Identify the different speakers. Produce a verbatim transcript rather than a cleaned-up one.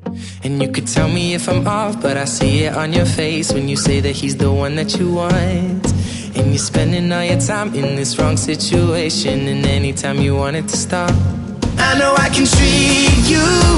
Speaker 1: And you could tell me if I'm off, but I see it on your face when you say that he's the one that you want. And you're spending all your time in this wrong situation, and anytime you want it to stop, I know I can treat you